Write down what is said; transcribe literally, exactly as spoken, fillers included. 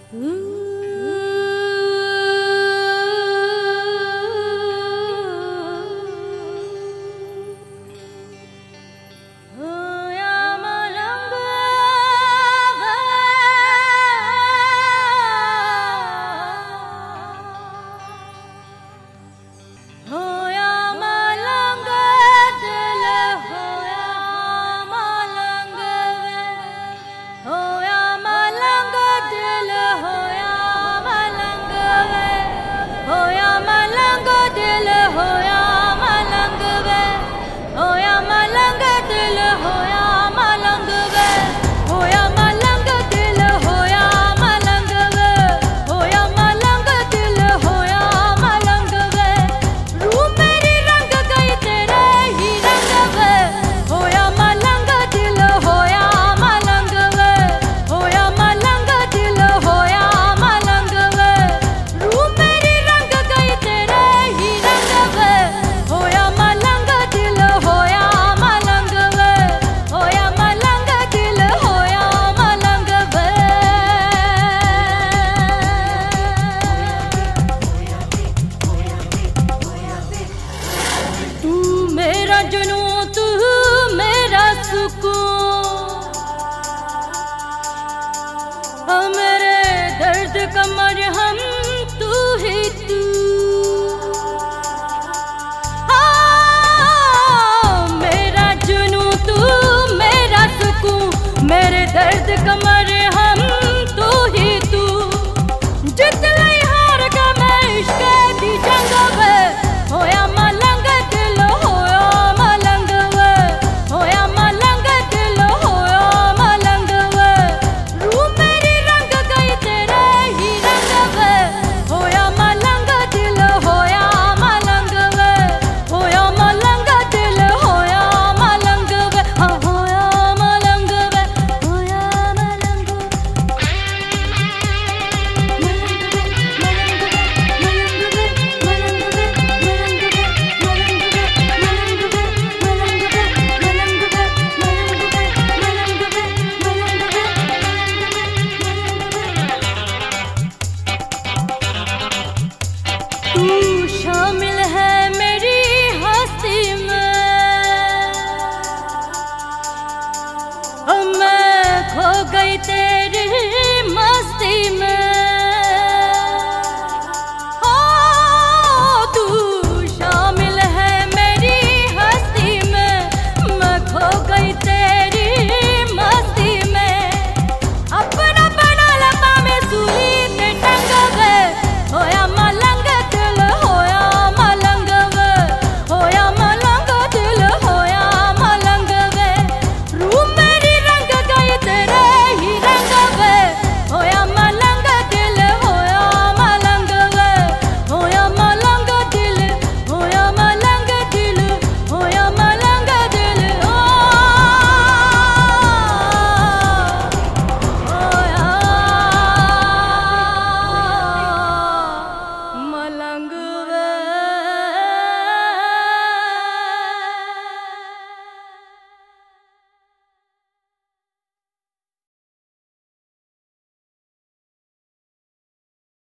मेरे दर्द का मरहम तू ही तू, मेरा जुनू तू मेरा सुकून, मेरे दर्द का मरहम तू ही तू। जितने हार का मैं इश्क दी जंग वे, होया मलंग दिल होया मलंग वे, होया मलंग दिल होया मलंग वे। रूह मेरी रंग गई तेरे ही रंग वे, होया मलंग दिल होया मलंग वे, होया मलंग दिल होया मलंग वे, हाँ होया मलंग वे, होया मलंग वे। तू शाम